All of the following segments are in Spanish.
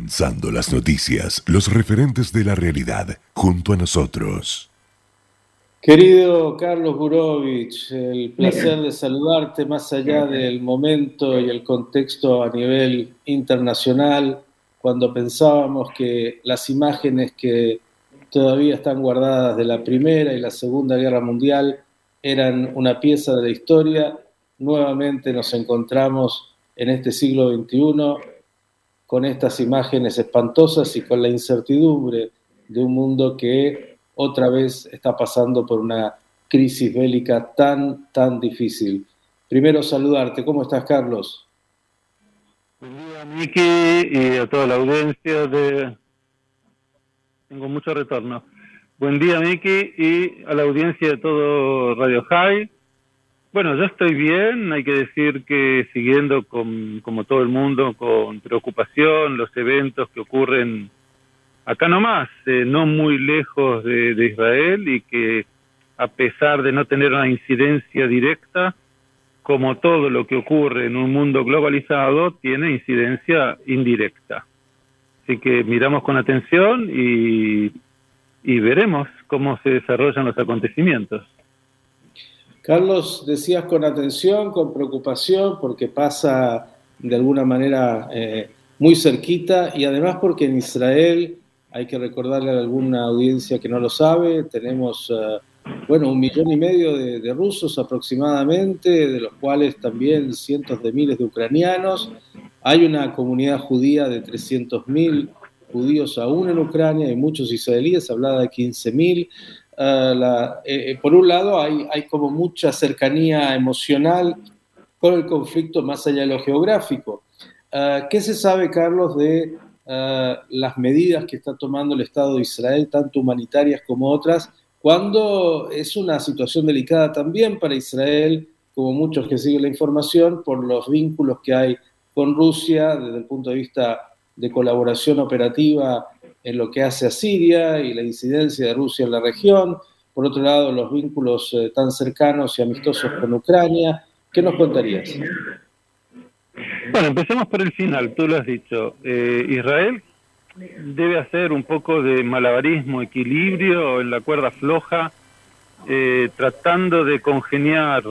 Condensando las noticias, los referentes de la realidad, junto a nosotros. Querido Carlos Burovich, el placer de saludarte más allá del momento y el contexto a nivel internacional, cuando pensábamos que las imágenes que todavía están guardadas de la Primera y la Segunda Guerra Mundial eran una pieza de la historia. Nuevamente nos encontramos en este siglo XXI con estas imágenes espantosas y con la incertidumbre de un mundo que otra vez está pasando por una crisis bélica tan difícil. Primero saludarte. ¿Cómo estás, Carlos? Buen día, Miki, y a toda la audiencia de... Tengo mucho retorno. Buen día, Miki, y a la audiencia de todo Radio High. Bueno, yo estoy bien, hay que decir que siguiendo como todo el mundo, con preocupación los eventos que ocurren acá nomás, no muy lejos de Israel, y que a pesar de no tener una incidencia directa, como todo lo que ocurre en un mundo globalizado, tiene incidencia indirecta. Así que miramos con atención y veremos cómo se desarrollan los acontecimientos. Carlos, decías con atención, con preocupación, porque pasa de alguna manera muy cerquita, y además porque en Israel, hay que recordarle a alguna audiencia que no lo sabe, tenemos 1,5 millones de rusos aproximadamente, de los cuales también cientos de miles de ucranianos. Hay una comunidad judía de 300.000 judíos aún en Ucrania y muchos israelíes, hablaba de 15.000. Por un lado hay como mucha cercanía emocional con el conflicto más allá de lo geográfico. ¿Qué se sabe, Carlos, de las medidas que está tomando el Estado de Israel, tanto humanitarias como otras, cuando es una situación delicada también para Israel, como muchos que siguen la información, por los vínculos que hay con Rusia desde el punto de vista de colaboración operativa en lo que hace a Siria y la incidencia de Rusia en la región? Por otro lado, los vínculos tan cercanos y amistosos con Ucrania. ¿Qué nos contarías? Bueno, empecemos por el final, tú lo has dicho. Israel debe hacer un poco de malabarismo, equilibrio en la cuerda floja, tratando de congeniar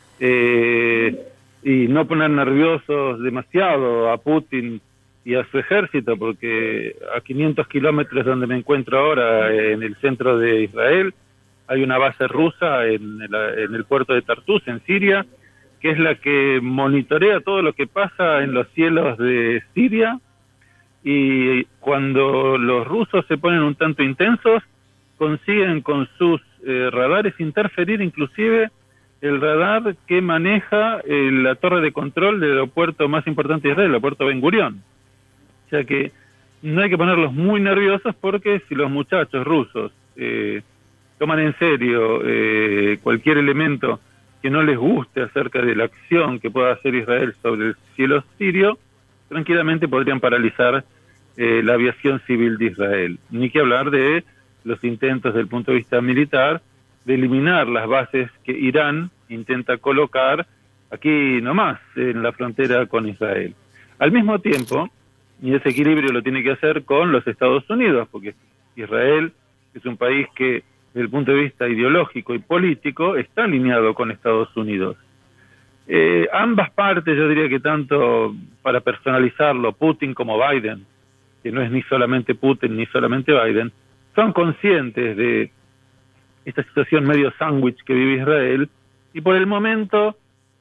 y no poner nerviosos demasiado a Putin y a su ejército, porque a 500 kilómetros donde me encuentro ahora, en el centro de Israel, hay una base rusa en el puerto de Tartus, en Siria, que es la que monitorea todo lo que pasa en los cielos de Siria, y cuando los rusos se ponen un tanto intensos, consiguen con sus radares interferir inclusive el radar que maneja la torre de control del aeropuerto más importante de Israel, el aeropuerto Ben Gurión. O sea que no hay que ponerlos muy nerviosos, porque si los muchachos rusos toman en serio cualquier elemento que no les guste acerca de la acción que pueda hacer Israel sobre el cielo sirio, tranquilamente podrían paralizar la aviación civil de Israel. Ni que hablar de los intentos desde el punto de vista militar de eliminar las bases que Irán intenta colocar aquí nomás, en la frontera con Israel. Al mismo tiempo, y ese equilibrio lo tiene que hacer con los Estados Unidos, porque Israel es un país que, desde el punto de vista ideológico y político, está alineado con Estados Unidos. Ambas partes, yo diría que tanto, para personalizarlo, Putin como Biden, que no es ni solamente Putin ni solamente Biden, son conscientes de esta situación medio sándwich que vive Israel, y por el momento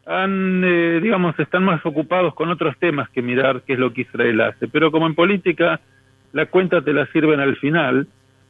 están más ocupados con otros temas que mirar qué es lo que Israel hace. Pero como en política, la cuenta te la sirven al final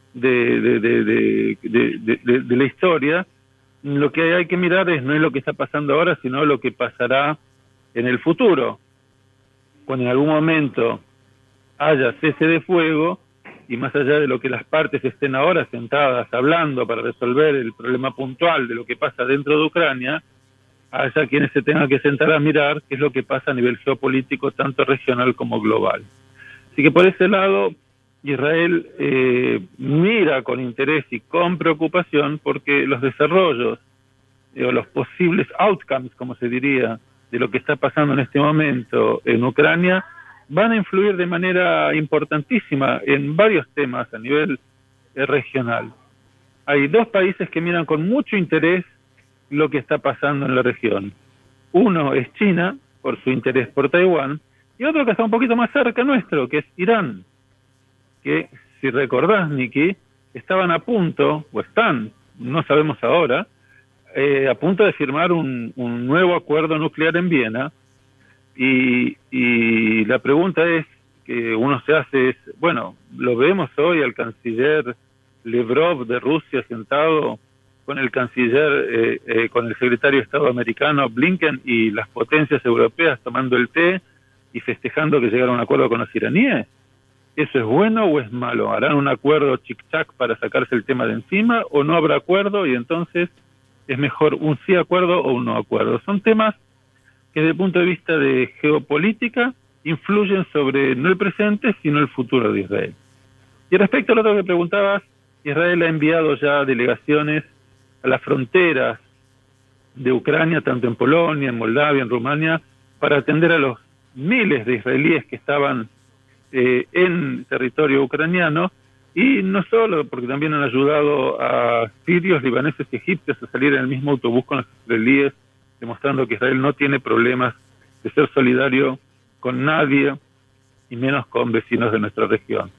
de la historia. Lo que hay que mirar no es lo que está pasando ahora, sino lo que pasará en el futuro, cuando en algún momento haya cese de fuego, y más allá de lo que las partes estén ahora sentadas hablando para resolver el problema puntual de lo que pasa dentro de Ucrania, haya quienes se tengan que sentar a mirar qué es lo que pasa a nivel geopolítico, tanto regional como global. Así que por ese lado, Israel mira con interés y con preocupación, porque los desarrollos o los posibles outcomes, como se diría, de lo que está pasando en este momento en Ucrania, van a influir de manera importantísima en varios temas a nivel regional. Hay dos países que miran con mucho interés lo que está pasando en la región. Uno es China, por su interés por Taiwán, y otro que está un poquito más cerca nuestro, que es Irán, que, si recordás, Niki, estaban a punto, o están, no sabemos ahora, a punto de firmar un nuevo acuerdo nuclear en Viena, y la pregunta es, que uno se hace es, bueno, lo vemos hoy al canciller Lavrov de Rusia sentado con el canciller, con el secretario de Estado americano Blinken y las potencias europeas tomando el té y festejando que llegaron a un acuerdo con los iraníes. ¿Eso es bueno o es malo? ¿Harán un acuerdo chic-chac para sacarse el tema de encima o no habrá acuerdo y entonces es mejor un sí acuerdo o un no acuerdo? Son temas que desde el punto de vista de geopolítica influyen sobre no el presente sino el futuro de Israel. Y respecto a lo otro que preguntabas, Israel ha enviado ya delegaciones a las fronteras de Ucrania, tanto en Polonia, en Moldavia, en Rumania, para atender a los miles de israelíes que estaban en territorio ucraniano, y no solo, porque también han ayudado a sirios, libaneses y egipcios a salir en el mismo autobús con los israelíes, demostrando que Israel no tiene problemas de ser solidario con nadie, y menos con vecinos de nuestra región.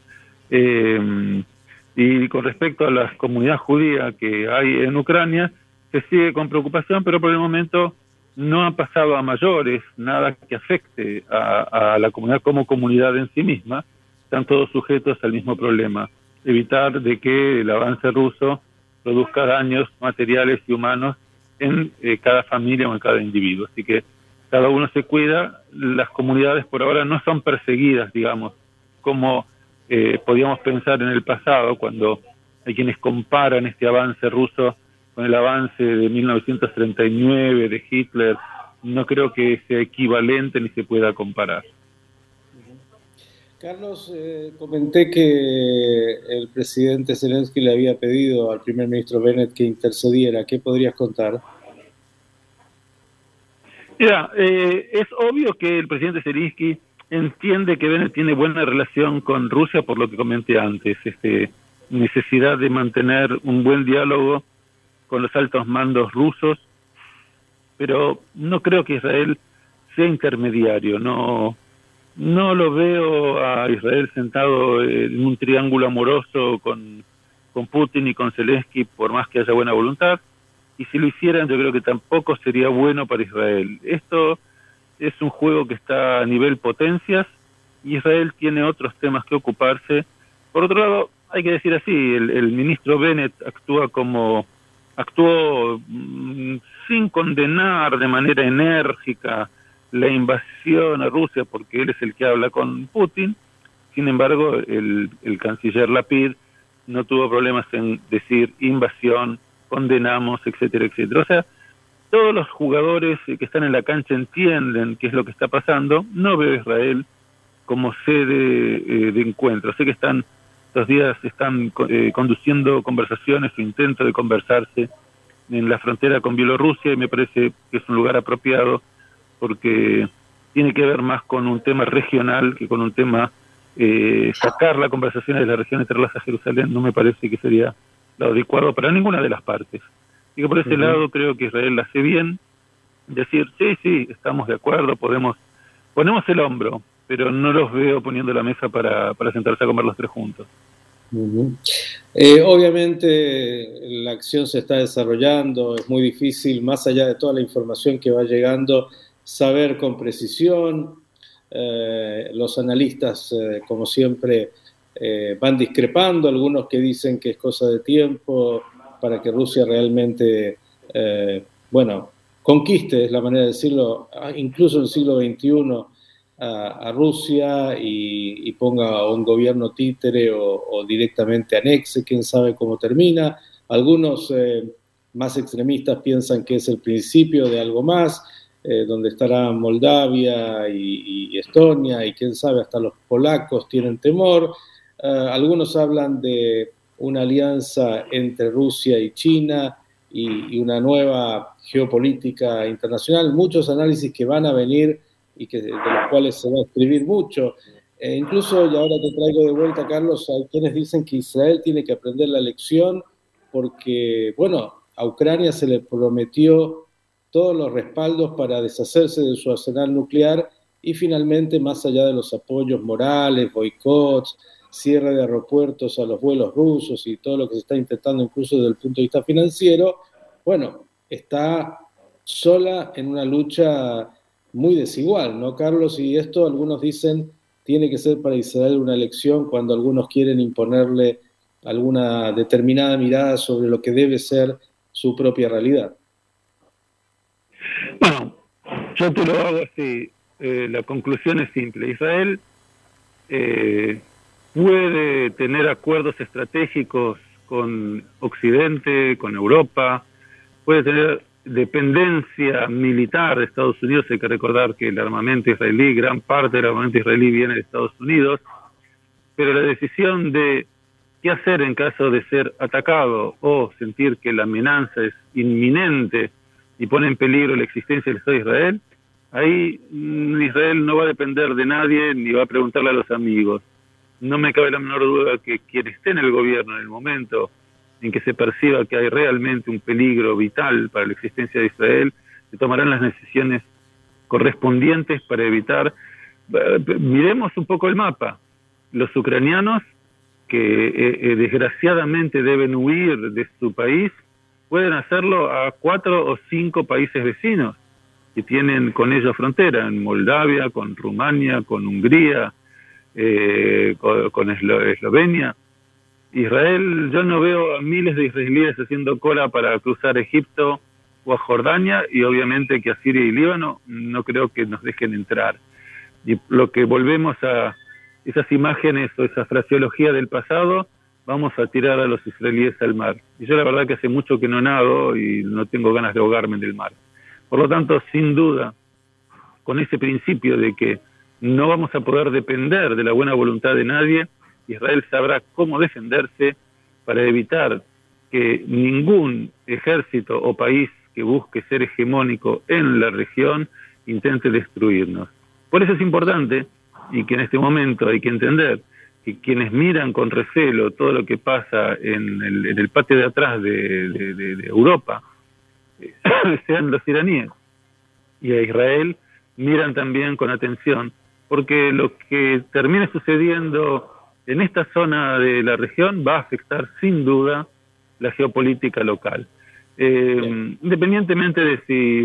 Y con respecto a la comunidad judía que hay en Ucrania, se sigue con preocupación, pero por el momento no ha pasado a mayores, nada que afecte a la comunidad como comunidad en sí misma. Están todos sujetos al mismo problema: evitar de que el avance ruso produzca daños materiales y humanos en cada familia o en cada individuo. Así que cada uno se cuida. Las comunidades por ahora no son perseguidas, digamos, como podíamos pensar en el pasado, cuando hay quienes comparan este avance ruso con el avance de 1939 de Hitler. No creo que sea equivalente ni se pueda comparar. Carlos, comenté que el presidente Zelensky le había pedido al primer ministro Bennett que intercediera. ¿Qué podrías contar? Mira, es obvio que el presidente Zelensky entiende que Bennett tiene buena relación con Rusia, por lo que comenté antes, necesidad de mantener un buen diálogo con los altos mandos rusos, pero no creo que Israel sea intermediario. No lo veo a Israel sentado en un triángulo amoroso con Putin y con Zelensky, por más que haya buena voluntad, y si lo hicieran yo creo que tampoco sería bueno para Israel. Esto es un juego que está a nivel potencias, y Israel tiene otros temas que ocuparse. Por otro lado, hay que decir así, el ministro Bennett actuó sin condenar de manera enérgica la invasión a Rusia, porque él es el que habla con Putin. Sin embargo, el canciller Lapid no tuvo problemas en decir invasión, condenamos, etcétera, etcétera. O sea, todos los jugadores que están en la cancha entienden qué es lo que está pasando. No veo a Israel como sede de encuentro. Sé que estos días están conduciendo conversaciones o intentos de conversarse en la frontera con Bielorrusia, y me parece que es un lugar apropiado porque tiene que ver más con un tema regional que con un tema sacar la conversación de la región y traerlas a Jerusalén. No me parece que sería lo adecuado para ninguna de las partes. Y que por ese lado creo que Israel la hace bien, decir, sí, estamos de acuerdo, ponemos el hombro, pero no los veo poniendo la mesa para sentarse a comer los tres juntos. Obviamente la acción se está desarrollando, es muy difícil, más allá de toda la información que va llegando, saber con precisión. Los analistas, como siempre, van discrepando, algunos que dicen que es cosa de tiempo para que Rusia realmente, conquiste, es la manera de decirlo, incluso en el siglo XXI, a Rusia y ponga un gobierno títere o directamente anexe, quién sabe cómo termina. Algunos más extremistas piensan que es el principio de algo más, donde estará Moldavia y Estonia, y quién sabe, hasta los polacos tienen temor. Algunos hablan de una alianza entre Rusia y China y una nueva geopolítica internacional. Muchos análisis que van a venir y de los cuales se va a escribir mucho. Incluso, y ahora te traigo de vuelta, Carlos, hay quienes dicen que Israel tiene que aprender la lección porque, bueno, a Ucrania se le prometió todos los respaldos para deshacerse de su arsenal nuclear y finalmente, más allá de los apoyos morales, boicots, cierre de aeropuertos a los vuelos rusos y todo lo que se está intentando incluso desde el punto de vista financiero, bueno, está sola en una lucha muy desigual, ¿no, Carlos? Y esto algunos dicen tiene que ser para Israel una lección cuando algunos quieren imponerle alguna determinada mirada sobre lo que debe ser su propia realidad. Bueno, yo te lo hago así. La conclusión es simple. Israel puede tener acuerdos estratégicos con Occidente, con Europa, puede tener dependencia militar de Estados Unidos. Hay que recordar que el armamento israelí, gran parte del armamento israelí viene de Estados Unidos, pero la decisión de qué hacer en caso de ser atacado o sentir que la amenaza es inminente y pone en peligro la existencia del Estado de Israel, ahí Israel no va a depender de nadie ni va a preguntarle a los amigos. No me cabe la menor duda que quien esté en el gobierno en el momento en que se perciba que hay realmente un peligro vital para la existencia de Israel, se tomarán las decisiones correspondientes para evitar. Miremos un poco el mapa. Los ucranianos que desgraciadamente deben huir de su país pueden hacerlo a 4 o 5 países vecinos que tienen con ellos frontera, en Moldavia, con Rumania, con Hungría, con Eslovenia. Israel, yo no veo a miles de israelíes haciendo cola para cruzar Egipto o a Jordania, y obviamente que a Siria y Líbano no creo que nos dejen entrar. Y lo que volvemos a esas imágenes o esa fraseología del pasado, vamos a tirar a los israelíes al mar. Y yo la verdad que hace mucho que no nado y no tengo ganas de ahogarme en el mar. Por lo tanto, sin duda, con ese principio de que no vamos a poder depender de la buena voluntad de nadie, Israel sabrá cómo defenderse para evitar que ningún ejército o país que busque ser hegemónico en la región intente destruirnos. Por eso es importante, y que en este momento hay que entender, que quienes miran con recelo todo lo que pasa en el patio de atrás de Europa, sean los iraníes, y a Israel miran también con atención, porque lo que termine sucediendo en esta zona de la región va a afectar sin duda la geopolítica local. Independientemente de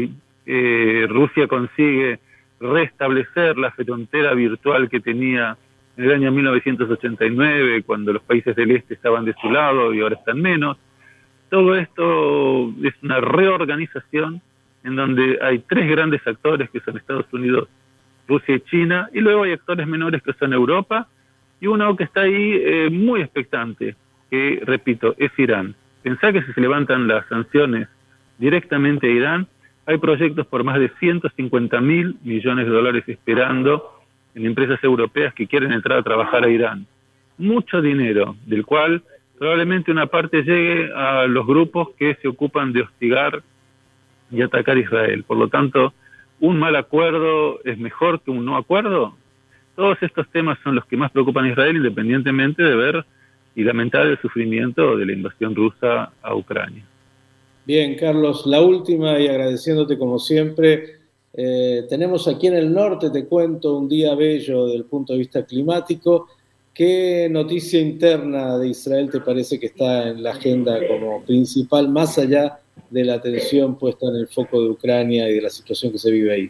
si Rusia consigue restablecer la frontera virtual que tenía en el año 1989, cuando los países del este estaban de su lado y ahora están menos, todo esto es una reorganización en donde hay 3 grandes actores que son Estados Unidos, Rusia y China, y luego hay actores menores que son Europa, y uno que está ahí muy expectante, que, repito, es Irán. Pensá que si se levantan las sanciones directamente a Irán, hay proyectos por más de 150.000 millones de dólares esperando en empresas europeas que quieren entrar a trabajar a Irán. Mucho dinero, del cual probablemente una parte llegue a los grupos que se ocupan de hostigar y atacar a Israel. Por lo tanto, ¿un mal acuerdo es mejor que un no acuerdo? Todos estos temas son los que más preocupan a Israel, independientemente de ver y lamentar el sufrimiento de la invasión rusa a Ucrania. Bien, Carlos, la última, y agradeciéndote como siempre, tenemos aquí en el norte, te cuento, un día bello desde el punto de vista climático. ¿Qué noticia interna de Israel te parece que está en la agenda como principal, más allá de la atención puesta en el foco de Ucrania y de la situación que se vive ahí?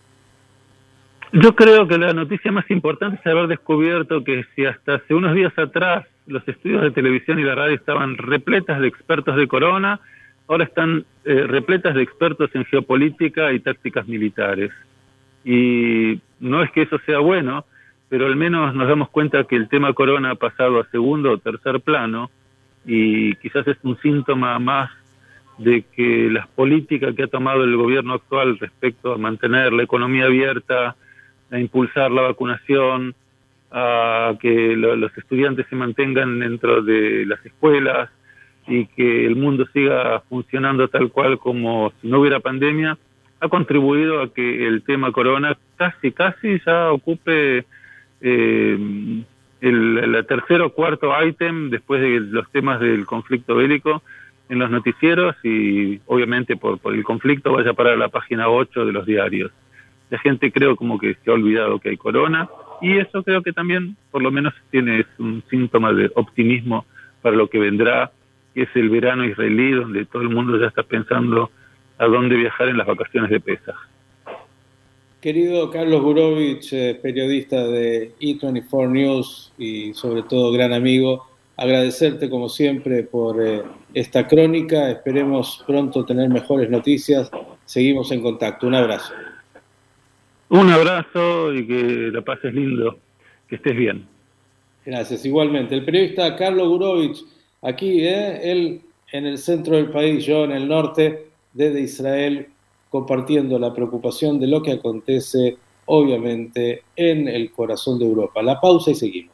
Yo creo que la noticia más importante es haber descubierto que si hasta hace unos días atrás los estudios de televisión y la radio estaban repletas de expertos de corona, ahora están repletas de expertos en geopolítica y tácticas militares. Y no es que eso sea bueno, pero al menos nos damos cuenta que el tema corona ha pasado a segundo o tercer plano, y quizás es un síntoma más de que las políticas que ha tomado el gobierno actual respecto a mantener la economía abierta, a impulsar la vacunación, a que los estudiantes se mantengan dentro de las escuelas y que el mundo siga funcionando tal cual como si no hubiera pandemia, ha contribuido a que el tema corona casi ya ocupe el tercer o cuarto ítem después de los temas del conflicto bélico en los noticieros, y obviamente por el conflicto vaya para la página 8 de los diarios. La gente creo como que se ha olvidado que hay corona, y eso creo que también por lo menos tiene un síntoma de optimismo para lo que vendrá, que es el verano israelí, donde todo el mundo ya está pensando a dónde viajar en las vacaciones de Pesaj. Querido Carlos Gurevich, periodista de E24 News y sobre todo gran amigo, agradecerte como siempre por esta crónica. Esperemos pronto tener mejores noticias. Seguimos en contacto. Un abrazo. Un abrazo y que la pases lindo, que estés bien. Gracias, igualmente. El periodista Carlos Gurevich, aquí, él en el centro del país, yo en el norte, desde Israel, compartiendo la preocupación de lo que acontece, obviamente, en el corazón de Europa. La pausa y seguimos.